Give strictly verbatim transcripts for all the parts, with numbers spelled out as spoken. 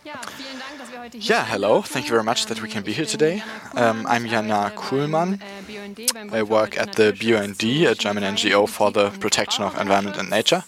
Yeah, hello. Thank you very much that we can be here today. Um, I'm Jana Kuhlmann. I work at the B U N D, a German N G O for the protection of environment and nature.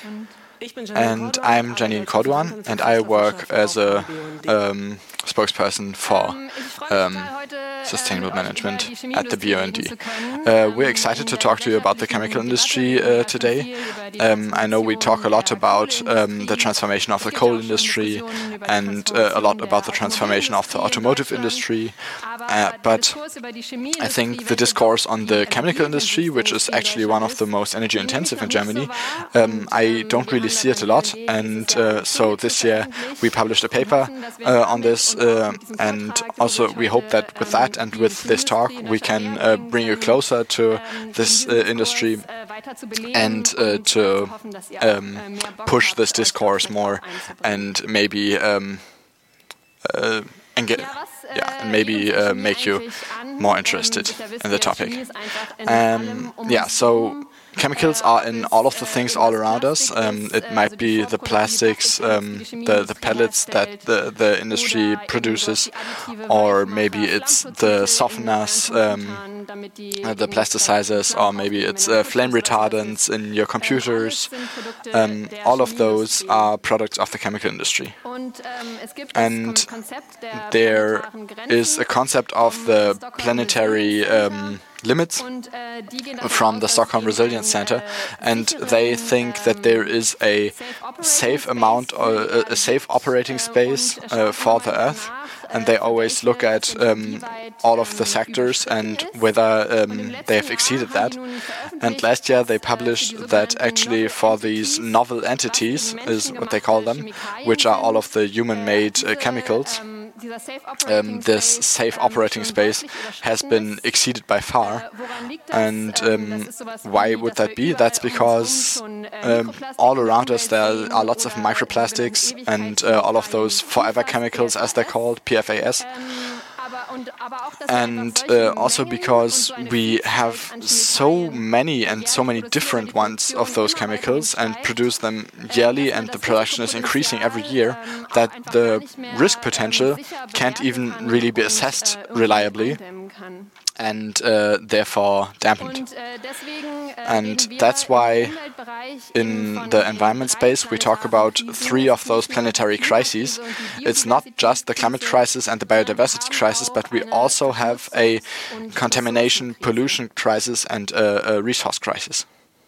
And I'm Janine Corduan, and I work as a um, spokesperson for um, sustainable management at the B U N D. Uh, we're excited to talk to you about the chemical industry uh, today. Um, I know we talk a lot about um, the transformation of the coal industry and uh, a lot about the transformation of the automotive industry, uh, but I think the discourse on the chemical industry, which is actually one of the most energy intensive in Germany, um, I don't really see it a lot, and uh, so this year we published a paper uh, on this, uh, and also we hope that with that and with this talk we can uh, bring you closer to this uh, industry and uh, to um, push this discourse more and maybe um, uh, engage. Yeah, and maybe uh, make you more interested in the topic. Um, yeah, so chemicals are in all of the things all around us. Um, it might be the plastics, um, the, the pellets that the, the industry produces, or maybe it's the softeners, um, uh, the plasticizers, or maybe it's uh, flame retardants in your computers. Um, all of those are products of the chemical industry. And there is a concept of the planetary um, limits from the Stockholm Resilience Center, and they think that there is a safe amount, or a safe operating space uh, for the Earth, and they always look at um, all of the sectors and whether um, they have exceeded that. And last year they published that actually for these novel entities, is what they call them, which are all of the human-made uh, chemicals, Um, this safe operating space has been exceeded by far. And um, why would that be? That's because um, all around us there are lots of microplastics and uh, all of those forever chemicals, as they're called, P F A S. And uh, also because we have so many and so many different ones of those chemicals and produce them yearly, and the production is increasing every year, that the risk potential can't even really be assessed reliably and uh, therefore dampened. And that's why in the environment space we talk about three of those planetary crises. It's not just the climate crisis and the biodiversity crisis, but we also have a contamination, pollution crisis and a, a resource crisis.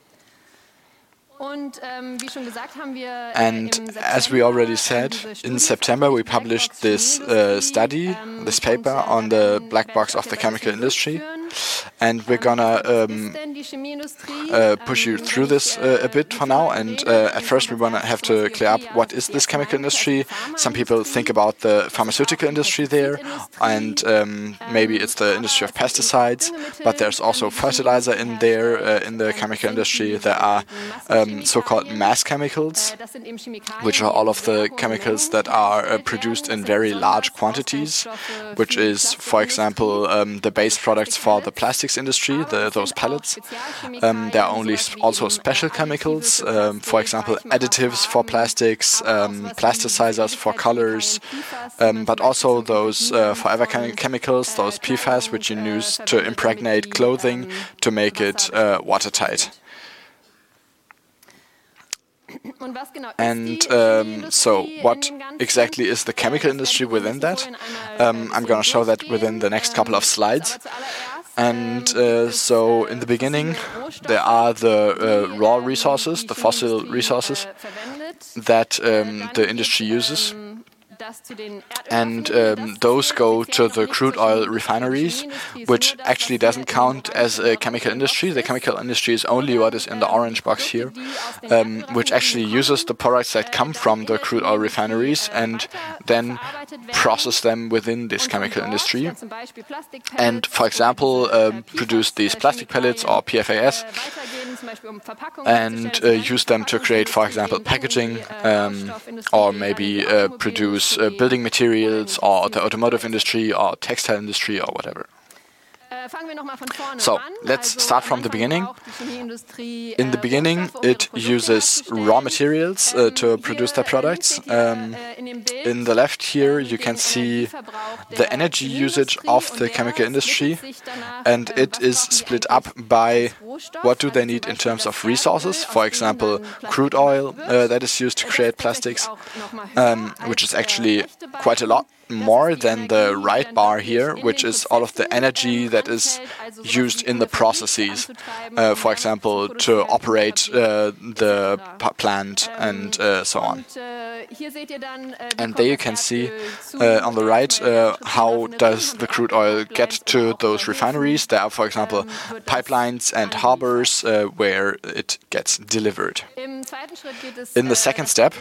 And as we already said, in September we published this uh, study, this paper on the black box of the chemical industry. And we're gonna um, uh, push you through this uh, a bit for now. And uh, at first we wanna have to clear up what is this chemical industry. Some people think about the pharmaceutical industry there, and um, maybe it's the industry of pesticides, but there's also fertilizer in there uh, in the chemical industry. There are um, so-called mass chemicals, which are all of the chemicals that are uh, produced in very large quantities, which is, for example, um, the base products for the plastics industry, the, those pellets. Um, there are only sp also special chemicals, um, for example, additives for plastics, um, plasticizers for colors, um, but also those uh, forever chem chemicals, those P F A S, which you use to impregnate clothing to make it uh, watertight. And um, so what exactly is the chemical industry within that? Um, I'm going to show that within the next couple of slides. And uh, so in the beginning there are the uh, raw resources, the fossil resources that um, the industry uses. And um, those go to the crude oil refineries, which actually doesn't count as a chemical industry. The chemical industry is only what is in the orange box here, um, which actually uses the products that come from the crude oil refineries and then process them within this chemical industry. And, for example, um, produce these plastic pellets or P F A S and uh, use them to create, for example, packaging, um, or maybe uh, produce uh, building materials, or the automotive industry or textile industry or whatever. So let's start from the beginning. In the beginning, it uses raw materials uh, to produce their products. Um, in the left here, you can see the energy usage of the chemical industry, and it is split up by what do they need in terms of resources. For example, crude oil uh, that is used to create plastics, um, which is actually quite a lot more than the right bar here, which is all of the energy that is used in the processes, uh, for example, to operate uh, the plant and uh, so on. And there you can see uh, on the right uh, how does the crude oil get to those refineries. There are, for example, pipelines and harbors uh, where it gets delivered. In the second step,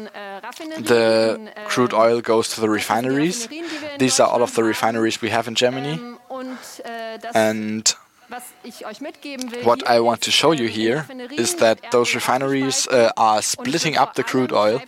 the crude oil goes to the refineries. These are all of the refineries we have in Germany. And what I want to show you here is that those refineries uh, are splitting up the crude oil,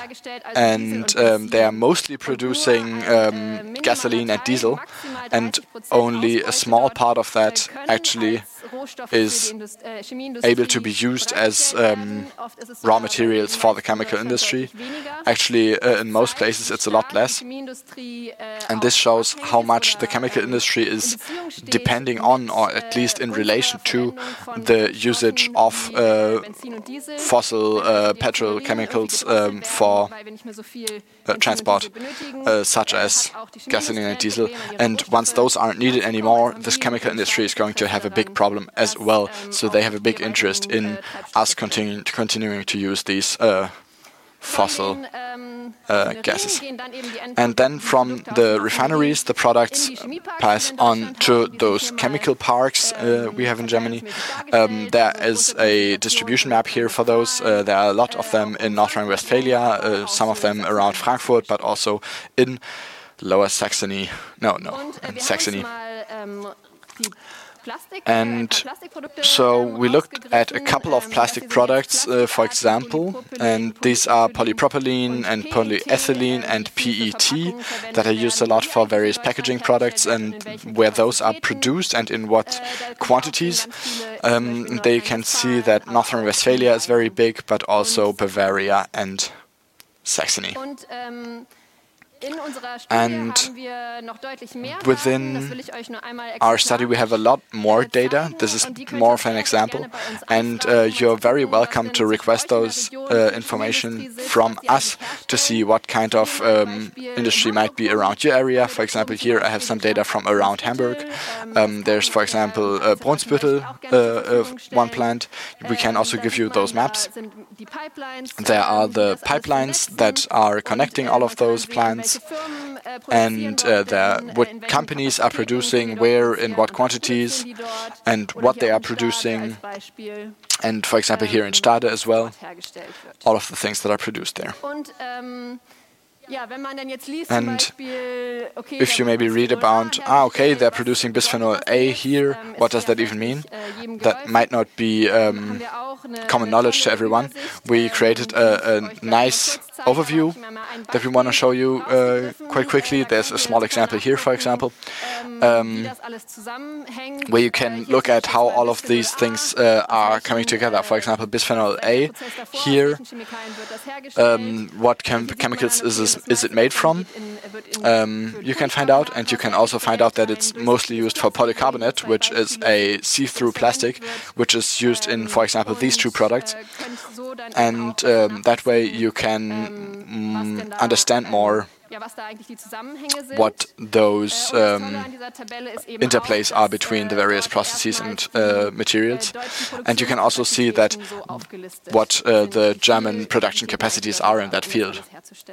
and um, they are mostly producing um, gasoline and diesel, and only a small part of that actually is able to be used as um, raw materials for the chemical industry. Actually, uh, in most places it's a lot less, and this shows how much the chemical industry is depending on, or at least in relation to, the usage of uh, fossil uh, petrochemicals um, for uh, transport, uh, such as gasoline and diesel. And once those aren't needed anymore, this chemical industry is going to have a big problem as well. So they have a big interest in us continu continuing to use these uh, fossil uh, gases. And then from the refineries, the products pass on to those chemical parks uh, we have in Germany. Um, there is a distribution map here for those. Uh, there are a lot of them in North Rhine-Westphalia, uh, some of them around Frankfurt, but also in Lower Saxony. No, no, in Saxony. And so we looked at a couple of plastic products, uh, for example, and these are polypropylene and polyethylene and P E T that are used a lot for various packaging products, and where those are produced and in what quantities. Um, there you can see that North Rhine-Westphalia is very big, but also Bavaria and Saxony. And within our study we have a lot more data. This is more of an example, and uh, you're very welcome to request those uh, information from us to see what kind of um, industry might be around your area. For example, here I have some data from around Hamburg. Um, there's, for example, uh, Brunsbüttel, uh, uh, one plant. We can also give you those maps. There are the pipelines that are connecting all of those plants, and uh, there, what companies are producing, where, in what quantities, and what they are producing. And, for example, here in Stade as well, all of the things that are produced there. And if you maybe read about, ah, okay, they're producing bisphenol A here, what does that even mean? That might not be um, common knowledge to everyone. We created a, a nice overview that we want to show you uh, quite quickly. There's a small example here, for example, um, where you can look at how all of these things uh, are coming together. For example, bisphenol A here, um, what chem chemicals is, this, is it made from? Um, you can find out, and you can also find out that it's mostly used for polycarbonate, which is a see-through plastic, which is used in, for example, these two products. And um, that way you can mm, understand more what those um, interplays are between the various processes and uh, materials. And you can also see that what uh, the German production capacities are in that field.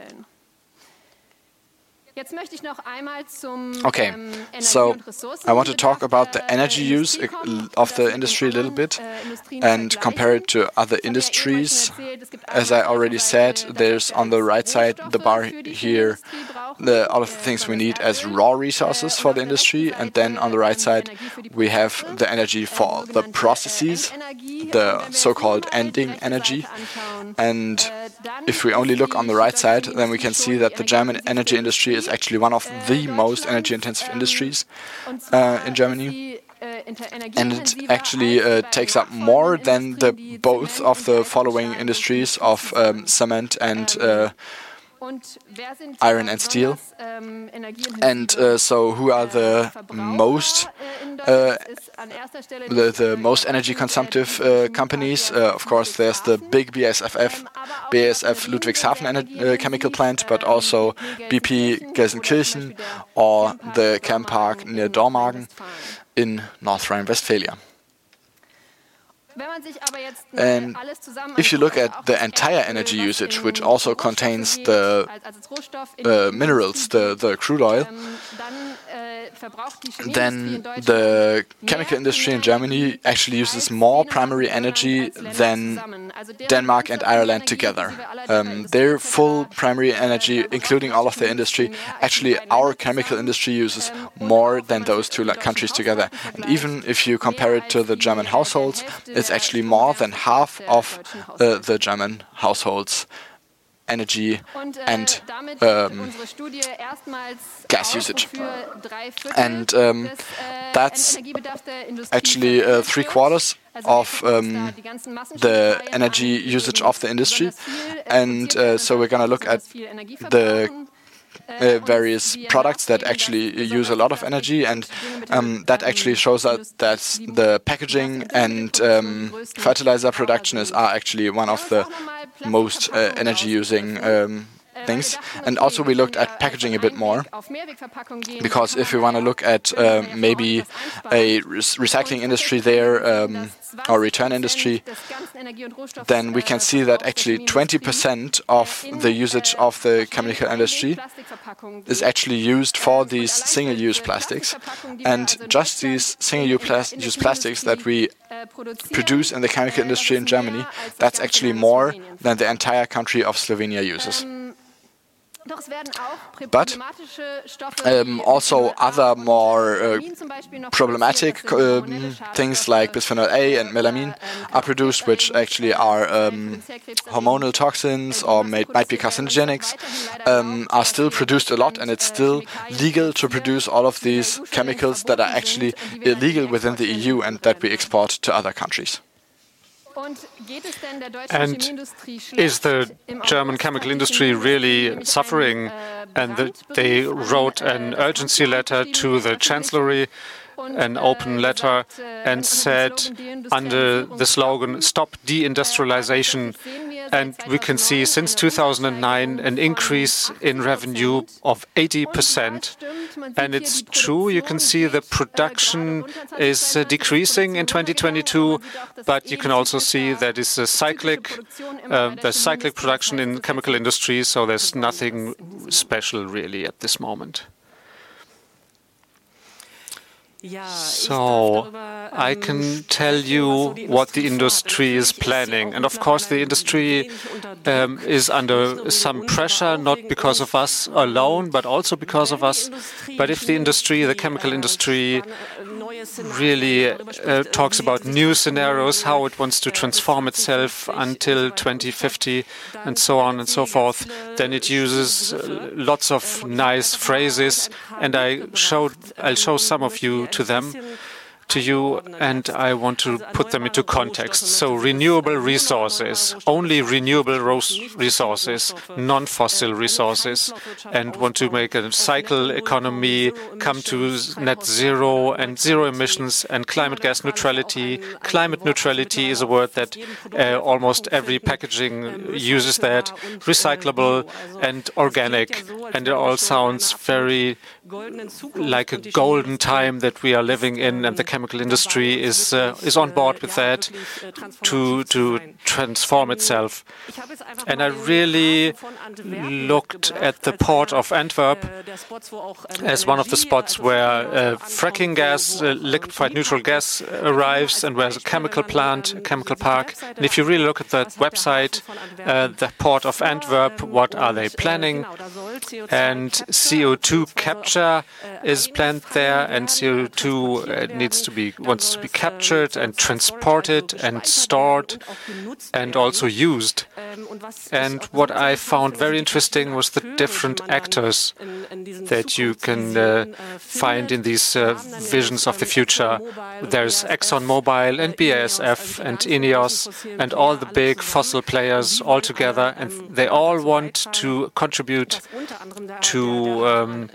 Okay, so I want to talk about the energy use of the industry a little bit and compare it to other industries. As I already said, there's on the right side the bar here, the, all of the things we need as raw resources for the industry, and then on the right side we have the energy for the processes, the so-called ending energy. And if we only look on the right side, then we can see that the German energy industry is actually one of the most energy-intensive industries uh, in Germany. And it actually uh, takes up more than the both of the following industries of um, cement and uh, iron and steel. And uh, so who are the most uh, the, the most energy consumptive uh, companies? Uh, of course, there's the big B A S F, B A S F Ludwigshafen uh, chemical plant, but also B P Gelsenkirchen or the Chem Park near Dormagen in North Rhine-Westphalia. And if you look at the entire energy usage, which also contains the uh, minerals, the, the crude oil, then the chemical industry in Germany actually uses more primary energy than Denmark and Ireland together. Um, their full primary energy, including all of the industry, actually our chemical industry uses more than those two countries together. And even if you compare it to the German households, it's actually more than half of uh, the German households' energy and um, gas usage. And um, that's actually uh, three quarters of um, the energy usage of the industry. And uh, so we're going to look at the Uh, various products that actually use a lot of energy, and um, that actually shows us that the packaging and um, fertilizer production is are actually one of the most uh, energy-using um, things. And also we looked at packaging a bit more, because if we want to look at uh, maybe a recycling industry there, um, or return industry, then we can see that actually twenty percent of the usage of the chemical industry is actually used for these single-use plastics. And just these single-use plastics that we produce in the chemical industry in Germany, that's actually more than the entire country of Slovenia uses. But um, also other more uh, problematic um, things like bisphenol A and melamine are produced, which actually are um, hormonal toxins or may, might be carcinogenics, um, are still produced a lot, and it's still legal to produce all of these chemicals that are actually illegal within the E U and that we export to other countries. And is the German chemical industry really suffering? And the, they wrote an urgency letter to the Chancellery, an open letter, and said under the slogan, "Stop deindustrialization." And we can see since two thousand nine an increase in revenue of eighty percent. And it's true, you can see the production is uh, decreasing in twenty twenty-two, but you can also see that it's a cyclic, uh, there's cyclic production in the chemical industry, so there's nothing special really at this moment. So I can tell you what the industry is planning. And of course, the industry um, is under some pressure, not because of us alone, but also because of us. But if the industry, the chemical industry, really uh, talks about new scenarios, how it wants to transform itself until twenty fifty, and so on and so forth, then it uses uh, lots of nice phrases. And I showed, I'll show some of you to them, to you, and I want to put them into context. So renewable resources, only renewable resources, non-fossil resources, and want to make a cycle economy, come to net zero and zero emissions and climate gas neutrality. Climate neutrality is a word that uh, almost every packaging uses that, recyclable and organic, and it all sounds very like a golden time that we are living in, and the chemical industry is uh, is on board with that to to transform itself. And I really looked at the port of Antwerp as one of the spots where uh, fracking gas, uh, liquefied neutral gas, arrives, and where's a chemical plant, a chemical park. And if you really look at that website, uh, the port of Antwerp, what are they planning? And C O two capture is planned there, and C O two uh, needs to be wants to be captured and transported and stored and also used. And what I found very interesting was the different actors that you can uh, find in these uh, visions of the future. There's ExxonMobil and B A S F and INEOS and all the big fossil players all together, and they all want to contribute to um,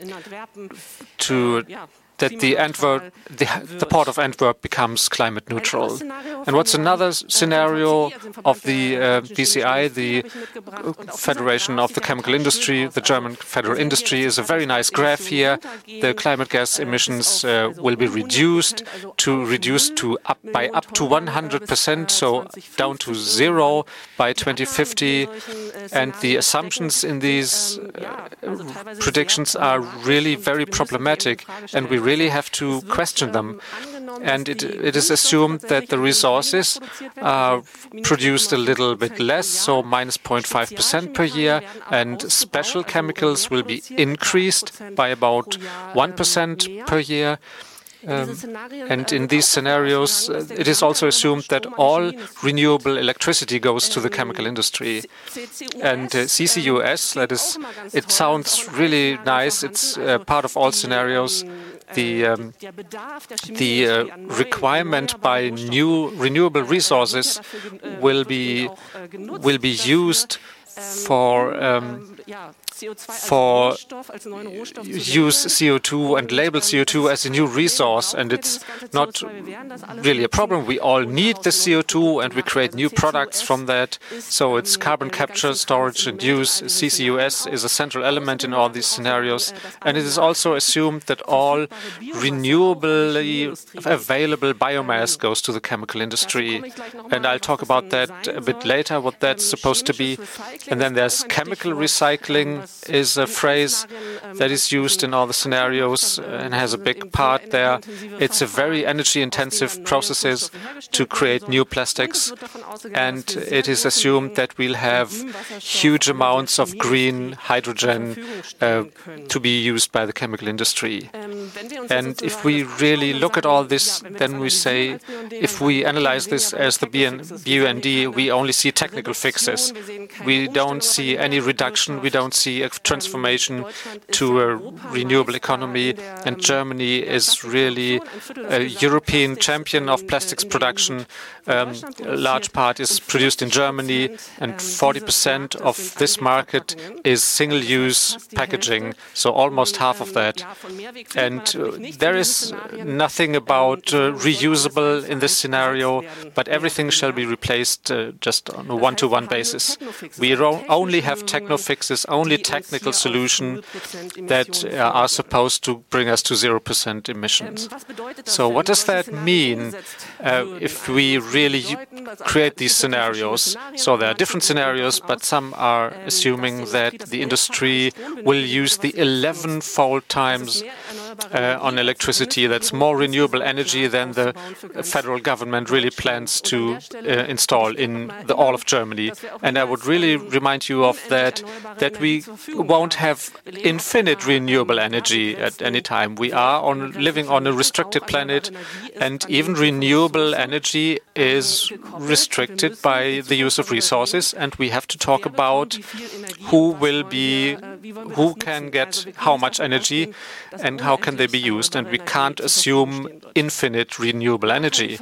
to that the Antwerp, the, the port of Antwerp becomes climate neutral. And what's another scenario of the uh, B C I, the Federation of the Chemical Industry, the German federal industry, is a very nice graph here. The climate gas emissions uh, will be reduced to reduce to up by up to one hundred percent, so down to zero by twenty fifty. And the assumptions in these uh, predictions are really very problematic, and we really have to question them. And it, it is assumed that the resources are produced a little bit less, so minus zero point five percent per year, and special chemicals will be increased by about one percent per year. Um, and in these scenarios, uh, it is also assumed that all renewable electricity goes to the chemical industry. And uh, C C U S, that is, it sounds really nice. It's uh, part of all scenarios. The um, the uh, requirement by new renewable resources will be will be used for um, for use C O two and label C O two as a new resource, and it's not really a problem. We all need the C O two and we create new products from that. So it's carbon capture, storage and use. C C U S is a central element in all these scenarios, and it is also assumed that all renewably available biomass goes to the chemical industry. And I'll talk about that a bit later, what that's supposed to be. And then there's chemical recycling, is a phrase that is used in all the scenarios and has a big part there. It's a very energy-intensive process to create new plastics, and it is assumed that we'll have huge amounts of green hydrogen uh, to be used by the chemical industry. And if we really look at all this, then we say, if we analyze this as the B U N D, we only see technical fixes. We don't see any reduction, we don't see a transformation to a renewable economy, and Germany is really a European champion of plastics production. Um, a large part is produced in Germany, and forty percent of this market is single-use packaging, so almost half of that. And uh, there is nothing about uh, reusable in this scenario, but everything shall be replaced uh, just on a one-to-one basis. We only have techno fixes, only technical solutions that uh, are supposed to bring us to zero percent emissions. So what does that mean uh, if we really create these scenarios? So there are different scenarios, but some are assuming that the industry will use the eleven-fold times uh, on electricity. That's more renewable energy than the federal government really plans to uh, install in the, all of Germany. And I would really remind you of that, that we won't have infinite renewable energy at any time. We are on, living on a restricted planet, and even renewable energy is restricted by the use of resources, and we have to talk about who will be, who can get how much energy and how can they be used, and we can't assume infinite renewable energy.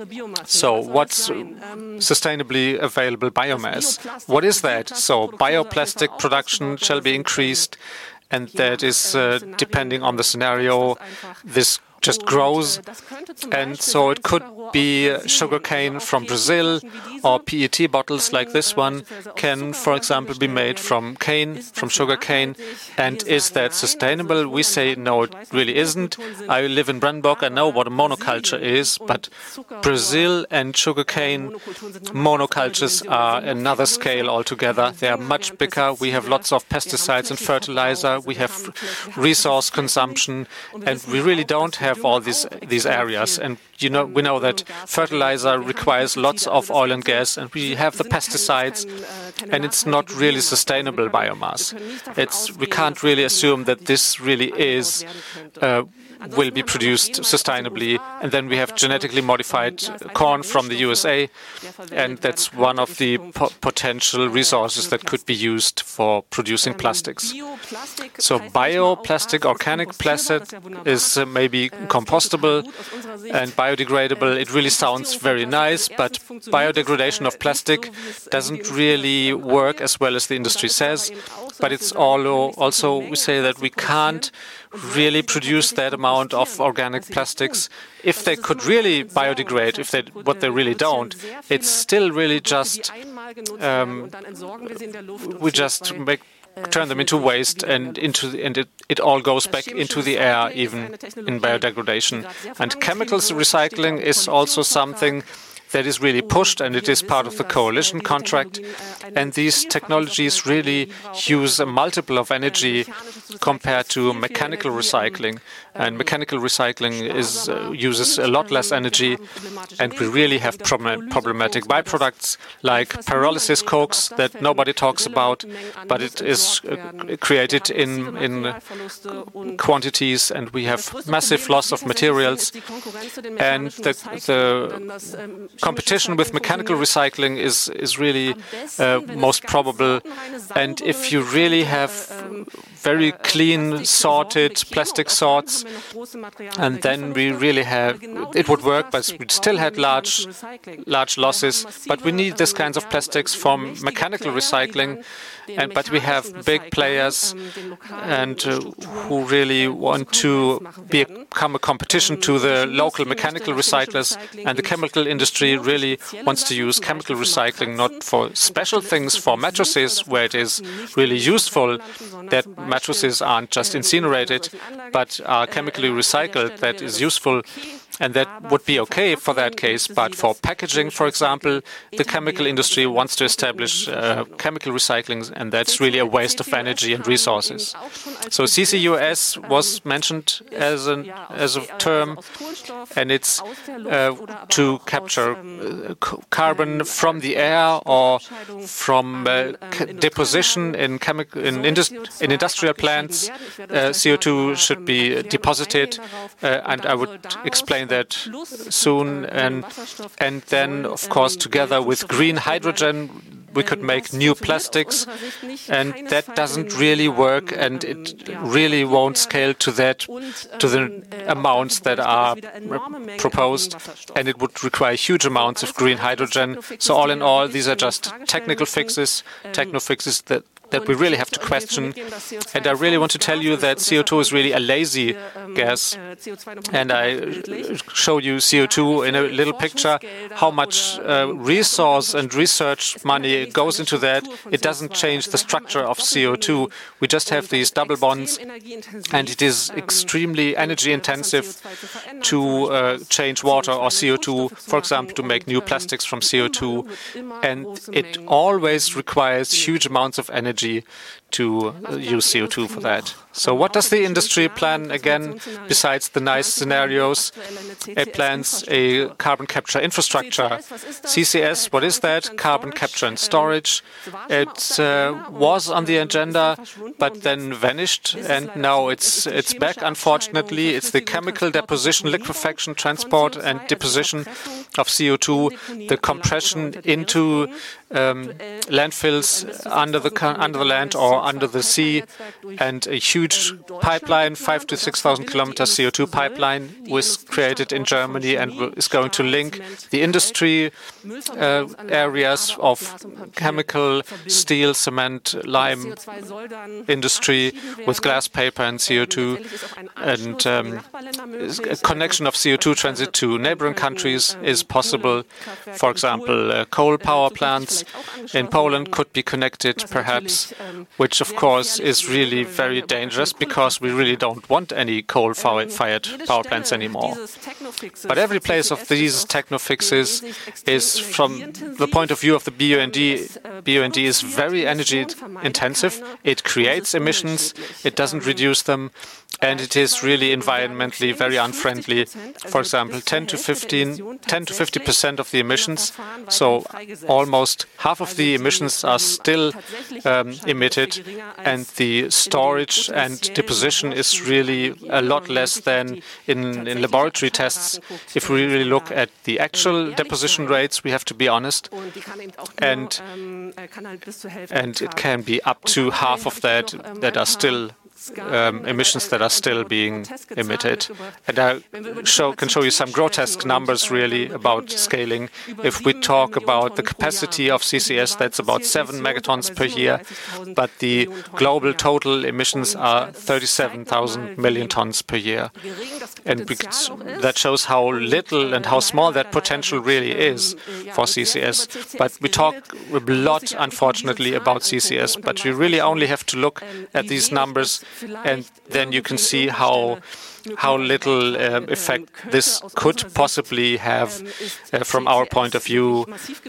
So what's sustainably available biomass? What is that? So bioplastic production shall be increased, and that is uh, depending on the scenario. This just grows, and so it could be sugarcane from Brazil, or P E T bottles like this one can, for example, be made from cane, from sugarcane. And is that sustainable? We say no, it really isn't. I live in Brandenburg, I know what a monoculture is, but Brazil and sugarcane monocultures are another scale altogether. They are much bigger. We have lots of pesticides and fertilizer. We have resource consumption, and we really don't have all these these areas. And you know, we know that fertilizer requires lots of oil and gas, and we have the pesticides, and it's not really sustainable biomass. It's, we can't really assume that this really is uh, will be produced sustainably. And then we have genetically modified corn from the U S A, and that's one of the po potential resources that could be used for producing plastics. So bioplastic, organic plastic is uh, maybe compostable and biodegradable. It really sounds very nice, but biodegradation of plastic doesn't really work as well as the industry says. But it's all, also, we say that we can't really produce that amount of organic plastics. If they could really biodegrade, if they, what they really don't, it's still really just, um, we just make turn them into waste, and into the, and it, it all goes back into the air, even in biodegradation. And chemicals recycling is also something that is really pushed, and it is part of the coalition contract. And these technologies really use a multiple of energy compared to mechanical recycling. And mechanical recycling is, uh, uses a lot less energy, and we really have problem problematic byproducts like pyrolysis cokes that nobody talks about, but it is uh, created in, in uh, quantities, and we have massive loss of materials. And the, the competition with mechanical recycling is, is really uh, most probable. And if you really have very clean, sorted plastic sorts, and then we really have, it would work, but we still had large, large losses. But we need this kinds of plastics from mechanical recycling. And, but we have big players and uh, who really want to become a competition to the local mechanical recyclers, and the chemical industry really wants to use chemical recycling not for special things, for mattresses where it is really useful that mattresses aren't just incinerated but are chemically recycled. That is useful. And that would be okay for that case. But for packaging, for example, the chemical industry wants to establish uh, chemical recycling, and that's really a waste of energy and resources. So C C U S was mentioned as, an, as a term, and it's uh, to capture uh, carbon from the air or from uh, deposition in, chemical, in, indus in industrial plants. Uh, C O two should be deposited, uh, and I would explain that soon. And, and then, of course, together with green hydrogen, we could make new plastics, and that doesn't really work, and it really won't scale to that, to the amounts that are proposed, and it would require huge amounts of green hydrogen. So all in all, these are just technical fixes, techno fixes that that we really have to question. And I really want to tell you that C O two is really a lazy gas. And I show you C O two in a little picture, how much uh, resource and research money goes into that. It doesn't change the structure of C O two. We just have these double bonds, and it is extremely energy intensive to uh, change water or C O two, for example, to make new plastics from C O two. And it always requires huge amounts of energy to uh, use C O two for that. So what does the industry plan again, besides the nice scenarios? It plans a carbon capture infrastructure. C C S, what is that? Carbon capture and storage. It uh, was on the agenda, but then vanished, and now it's it's back, unfortunately. It's the chemical deposition, liquefaction, transport and deposition of C O two, the compression into um, landfills under the under the land or under the sea, and a huge pipeline, five to six thousand kilometers C O two pipeline, was created in Germany and is going to link the industry uh, areas of chemical, steel, cement, lime industry with glass, paper, and C O two, and um, a connection of C O two transit to neighboring countries is possible. For example, uh, coal power plants in Poland could be connected, perhaps, which which of course is really very dangerous because we really don't want any coal-fired power plants anymore. But every place of these techno-fixes is, from the point of view of the B U N D, B U N D is very energy intensive. It creates emissions, it doesn't reduce them, and it is really environmentally very unfriendly. For example, ten to fifteen, ten to fifty percent of the emissions, so almost half of the emissions are still um, emitted, and the storage and deposition is really a lot less than in, in laboratory tests. If we really look at the actual deposition rates, we have to be honest, and, and it can be up to half of that that are still Um, emissions that are still being emitted. And I show, can show you some grotesque numbers really about scaling. If we talk about the capacity of C C S, that's about seven megatons per year, but the global total emissions are thirty-seven thousand million tons per year. And that shows how little and how small that potential really is for C C S. But we talk a lot, unfortunately, about C C S, but we really only have to look at these numbers, and then you can see how how little uh, effect this could possibly have uh, from our point of view.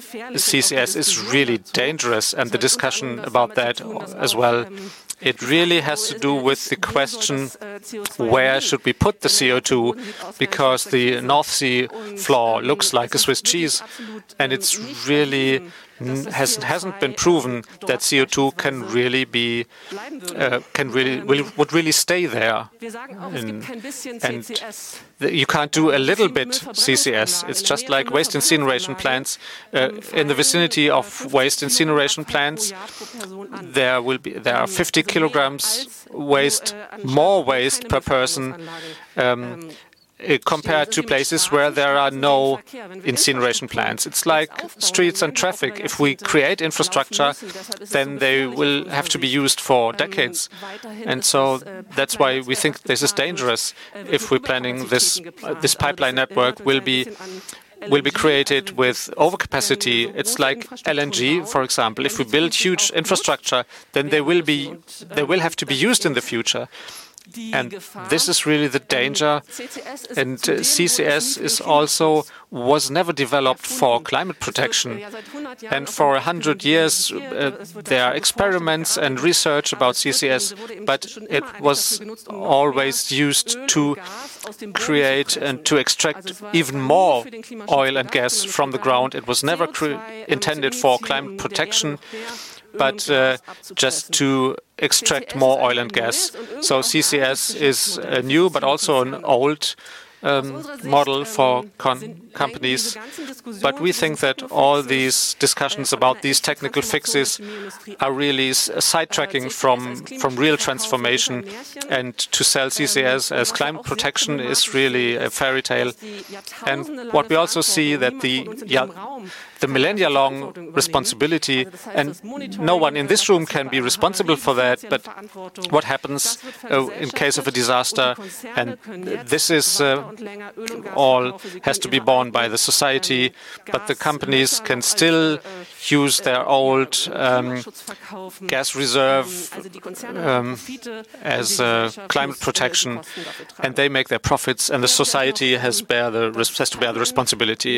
C C S is really dangerous, and the discussion about that as well. It really has to do with the question, where should we put the C O two, because the North Sea floor looks like a Swiss cheese, and it's really Has, hasn't been proven that C O two can really be, uh, can really, will, would really stay there. In, and the, you can't do a little bit C C S. It's just like waste incineration plants. Uh, in the vicinity of waste incineration plants, there will be there are fifty kilograms waste, more waste per person. Um, compared to places where there are no incineration plants. It's like streets and traffic. If we create infrastructure, then they will have to be used for decades. And so that's why we think this is dangerous. If we're planning this, uh, this pipeline network will be will be created with overcapacity. It's like L N G, for example. If we build huge infrastructure, then they will be they will have to be used in the future. And this is really the danger. And uh, C C S is also was never developed for climate protection. And for a hundred years, uh, there are experiments and research about C C S, but it was always used to create and to extract even more oil and gas from the ground. It was never intended for climate protection, but uh, just to extract more oil and gas. So C C S is a new but also an old um, model for companies. But we think that all these discussions about these technical fixes are really sidetracking from, from real transformation. And to sell C C S as climate protection is really a fairy tale. And what we also see that the yeah, the millennia-long responsibility, and no one in this room can be responsible for that, but what happens uh, in case of a disaster, and this is uh, all has to be borne by the society, but the companies can still use their old um, gas reserve um, as uh, climate protection, and they make their profits, and the society has, bear the, has to bear the responsibility.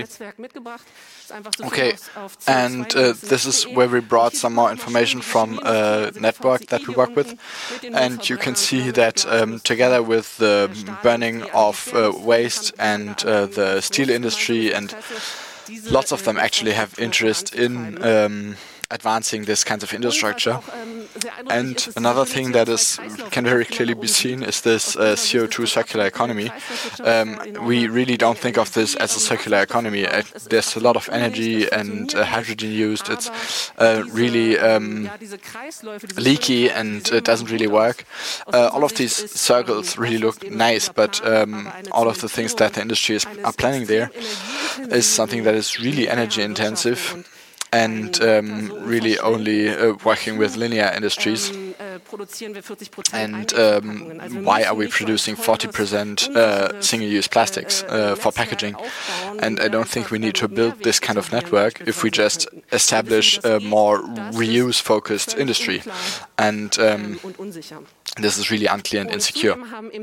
Okay, and uh, this is where we brought some more information from a network that we work with, and you can see that um, together with the burning of uh, waste and uh, the steel industry, and lots of them actually have interest in um, advancing this kind of infrastructure. And another thing that is can very clearly be seen is this uh, C O two circular economy. Um, we really don't think of this as a circular economy. Uh, there's a lot of energy and uh, hydrogen used. It's uh, really um, leaky and it doesn't really work. Uh, all of these circles really look nice, but um, all of the things that the industry is are planning there is something that is really energy intensive and um, really only uh, working with linear industries. And um, why are we producing forty percent uh, single-use plastics uh, for packaging? And I don't think we need to build this kind of network if we just establish a more reuse-focused industry. And um, this is really unclear and insecure.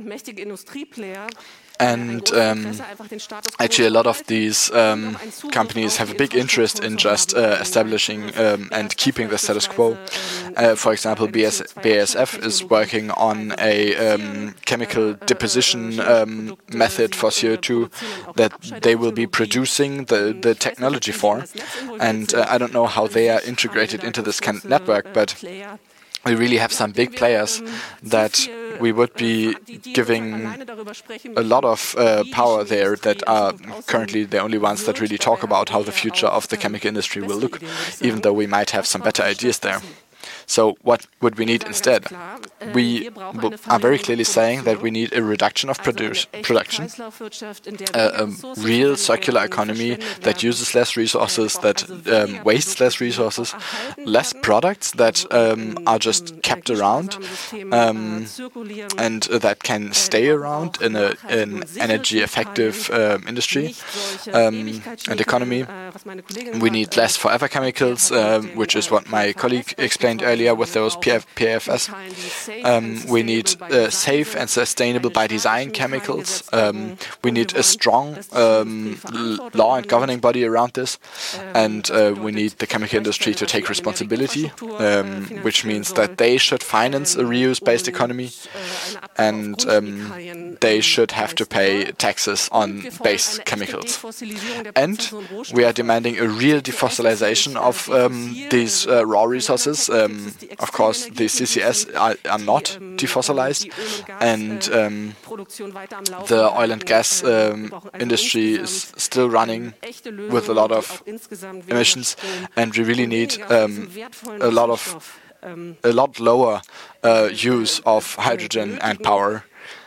And um, actually, a lot of these um, companies have a big interest in just uh, establishing um, and keeping the status quo. Uh, for example, B S B A S F is working on a um, chemical deposition um, method for C O two that they will be producing the, the technology for. And uh, I don't know how they are integrated into this kind of network, but we really have some big players that we would be giving a lot of uh, power there that are currently the only ones that really talk about how the future of the chemical industry will look, even though we might have some better ideas there. So what would we need instead? We are very clearly saying that we need a reduction of produ production, a, a real circular economy that uses less resources, that um, wastes less resources, less products that um, are just kept around um, and uh, that can stay around in an in energy-effective um, industry um, and economy. We need less forever chemicals, um, which is what my colleague explained earlier with those P F S. Um, we need uh, safe and sustainable by design chemicals. Um, we need a strong um, law and governing body around this, and uh, we need the chemical industry to take responsibility, um, which means that they should finance a reuse-based economy, and um, they should have to pay taxes on base chemicals. And we are demanding a real defossilization of um, these uh, raw resources. Um, Of course, the C C S are, are not defossilized, and um, the oil and gas um, industry is still running with a lot of emissions, and we really need um, a lot of a lot lower uh, use of hydrogen and power.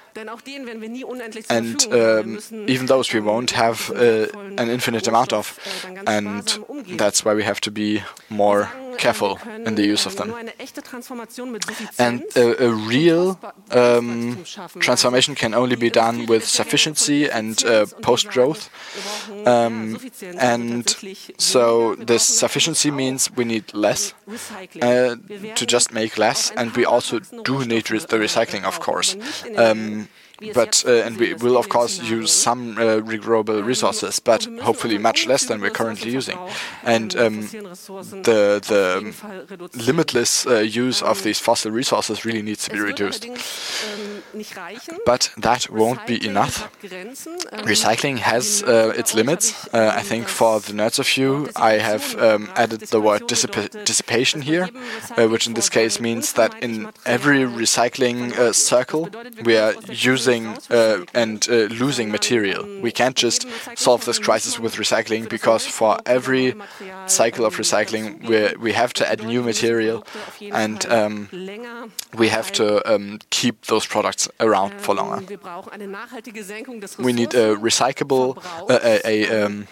And um, even those we won't have uh, an infinite amount of, and that's why we have to be more careful in the use of them. And a, a real um, transformation can only be done with sufficiency and uh, post-growth. Um, and so this sufficiency means we need less uh, to just make less, and we also do need re the recycling, of course. Um, But uh, and we will of course use some uh, renewable resources, but hopefully much less than we're currently using. And um, the the limitless uh, use of these fossil resources really needs to be reduced. But that won't be enough. Recycling has uh, its limits. Uh, I think for the nerds of you, I have um, added the word dissip dissipation here, uh, which in this case means that in every recycling uh, circle we are using Uh, and uh, losing material. We can't just solve this crisis with recycling, because for every cycle of recycling we we have to add new material, and um, we have to um, keep those products around for longer. We need a recyclable, uh, a, a um,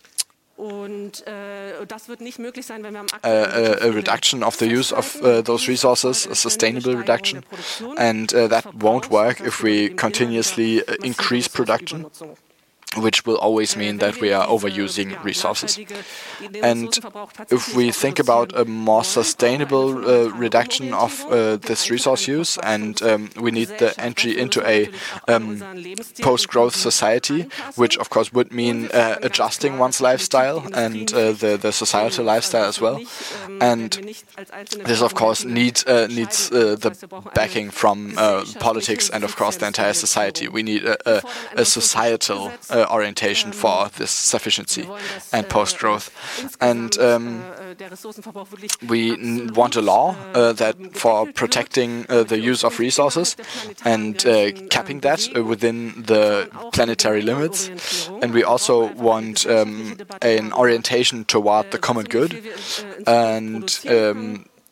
A, a, a reduction of the use of uh, those resources, a sustainable reduction, and uh, that won't work if we continuously uh, increase production, which will always mean that we are overusing resources. And if we think about a more sustainable uh, reduction of uh, this resource use, and um, we need the entry into a um, post-growth society, which of course would mean uh, adjusting one's lifestyle and uh, the, the societal lifestyle as well. And this of course needs, uh, needs uh, the backing from uh, politics and of course the entire society. We need a, a, a societal uh, orientation for this sufficiency and post-growth. And um, we want a law uh, that for protecting uh, the use of resources and uh, capping that uh, within the planetary limits. And we also want um, an orientation toward the common good. And um,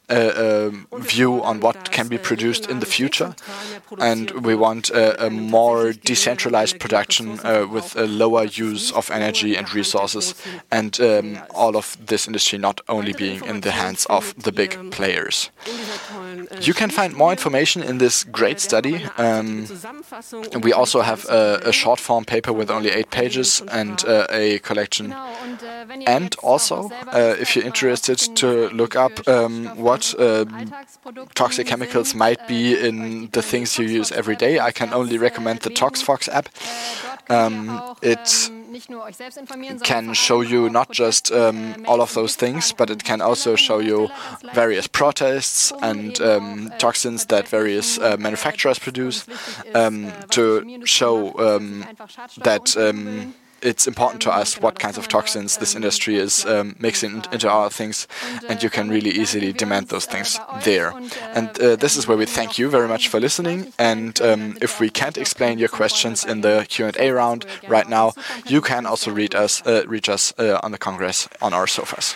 a, a view on what can be produced in the future, and we want a, a more decentralized production uh, with a lower use of energy and resources, and um, all of this industry not only being in the hands of the big players. You can find more information in this great study. Um, we also have a, a short form paper with only eight pages and uh, a collection. And also, uh, if you're interested to look up um, what uh, toxic chemicals might be in the things you use every day, I can only recommend the ToxFox app. Um, it can show you not just um, all of those things, but it can also show you various protests and um, toxins that various uh, manufacturers produce um, to show um, that um, it's important to us what kinds of toxins this industry is um, mixing into our things, and you can really easily demand those things there. And uh, this is where we thank you very much for listening, and um, if we can't explain your questions in the Q and A round right now, you can also read us, uh, reach us uh, on the Congress on our sofas.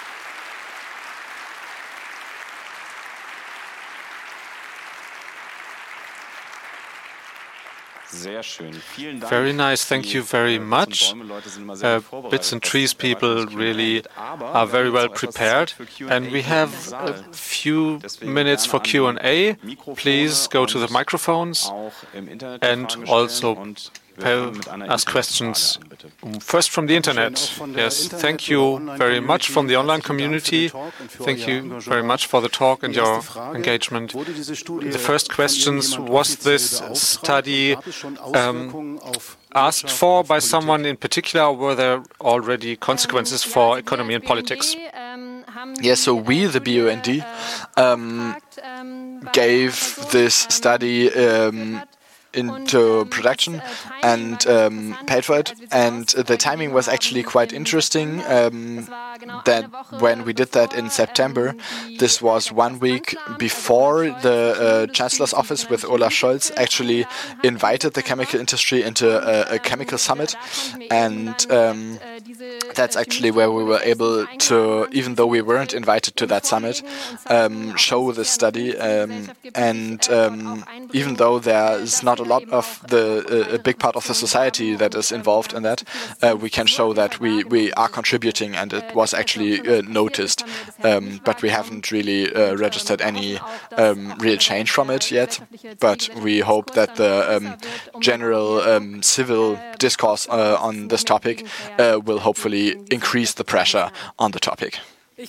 Very nice, thank you very much. Uh, Bits and Trees people really are very well prepared, and we have a few minutes for Q and A. Please go to the microphones and also ask questions first from the internet. Yes, thank you very much from the online community. Thank you very much for the talk and your engagement. The first questions, was this study um, asked for by someone in particular, or were there already consequences for economy and politics? Yes, so we, the B U N D, um, gave this study um, into production and um, paid for it, and the timing was actually quite interesting. Um, that when we did that in September, this was one week before the uh, Chancellor's office with Olaf Scholz actually invited the chemical industry into a, a chemical summit, and um, that's actually where we were able to, even though we weren't invited to that summit, um, show the study, um, and um, even though there is not a lot of the uh, a big part of the society that is involved in that, uh, we can show that we we are contributing, and it was actually uh, noticed, um, but we haven't really uh, registered any um, real change from it yet. But we hope that the um, general um, civil discourse uh, on this topic uh, will hopefully increase the pressure on the topic.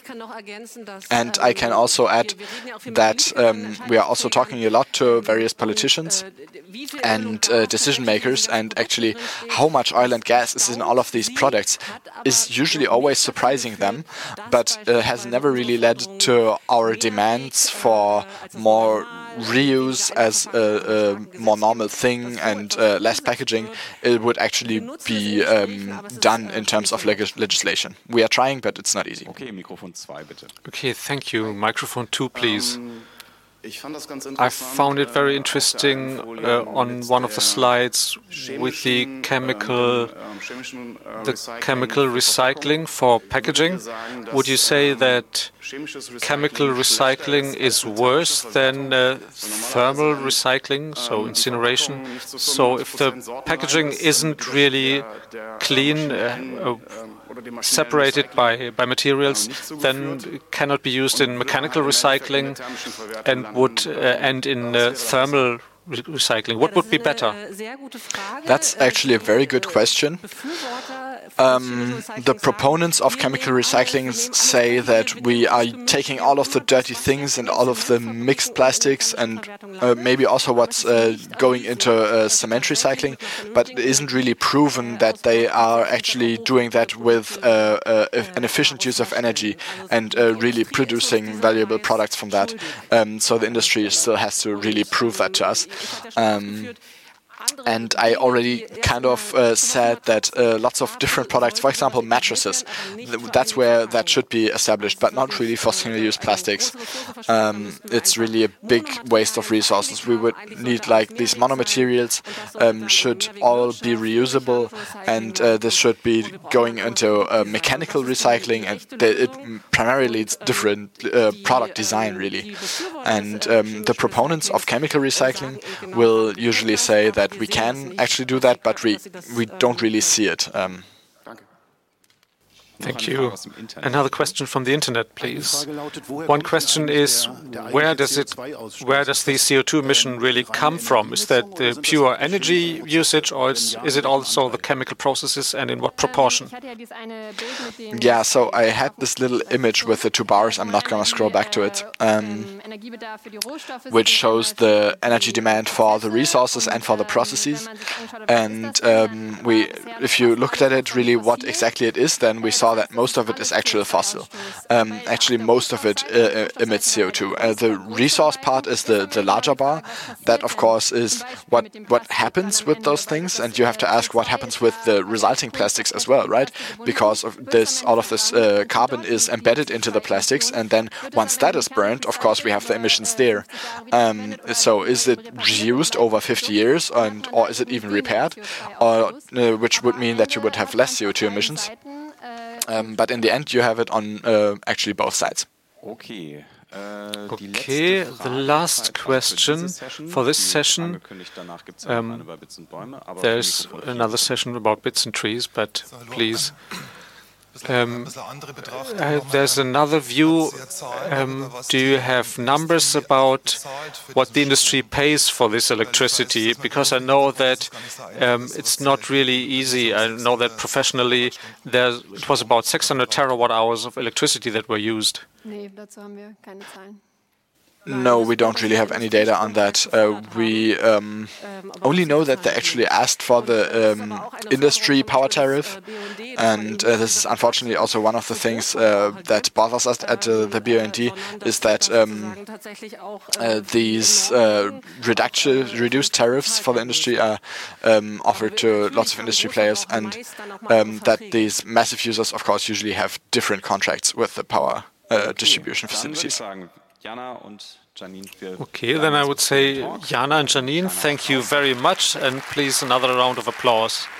And I can also add that um, we are also talking a lot to various politicians and uh, decision makers, and actually how much oil and gas is in all of these products is usually always surprising them, but uh, has never really led to our demands for more reuse as a, a more normal thing and uh, less packaging. It would actually be um, done in terms of leg legislation. We are trying, but it's not easy. Okay, Mikrofon two, bitte. Okay, thank you. Microphone two, please. I found it very interesting uh, on one of the slides with the chemical, the chemical recycling for packaging. Would you say that chemical recycling is worse than uh, thermal recycling, so incineration? So if the packaging isn't really clean, uh, uh, separated by, by materials, then it cannot be used in mechanical recycling and would uh, end in uh, thermal re recycling. What would be better? That's actually a very good question. Um, the proponents of chemical recycling say that we are taking all of the dirty things and all of the mixed plastics and uh, maybe also what's uh, going into uh, cement recycling, but it isn't really proven that they are actually doing that with uh, uh, an efficient use of energy and uh, really producing valuable products from that. Um, so the industry still has to really prove that to us. Um, And I already kind of uh, said that uh, lots of different products, for example, mattresses, th that's where that should be established, but not really for single-use plastics. Um, it's really a big waste of resources. We would need like these monomaterials um, should all be reusable, and uh, this should be going into uh, mechanical recycling, and it primarily it's different uh, product design really. And um, the proponents of chemical recycling will usually say that we can actually do that, but we we don't really see it. Um, Thank you. Another question from the internet, please. One question is, where does it, where does the C O two emission really come from? Is that the pure energy usage, or is, is it also the chemical processes, and in what proportion? Yeah, so I had this little image with the two bars. I'm not going to scroll back to it, um, which shows the energy demand for the resources and for the processes. And um, we, if you looked at it, really what exactly it is, then we saw that most of it is actual fossil. Um, actually, most of it uh, emits C O two. Uh, the resource part is the, the larger bar. That, of course, is what what happens with those things, and you have to ask what happens with the resulting plastics as well, right? Because of this, all of this uh, carbon is embedded into the plastics, and then once that is burned, of course, we have the emissions there. Um, so, is it reused over fifty years, and or is it even repaired, or uh, which would mean that you would have less C O two emissions? Um, but in the end, you have it on uh, actually both sides. Okay. Okay, the last question for this session. Um, there's another session about bits and trees, but please. Um, uh, there's another view. Um, do you have numbers about what the industry pays for this electricity? Because I know that um, it's not really easy. I know that professionally there it was about six hundred terawatt hours of electricity that were used. No, we don't really have any data on that. Uh, we um, only know that they actually asked for the um, industry power tariff, and uh, this is unfortunately also one of the things uh, that bothers us at uh, the B U N D, is that um, uh, these uh, reduction, reduced tariffs for the industry are um, offered to lots of industry players, and um, that these massive users, of course, usually have different contracts with the power uh, distribution facilities. Okay, then I would say Jana and Janine, thank you very much, and please another round of applause.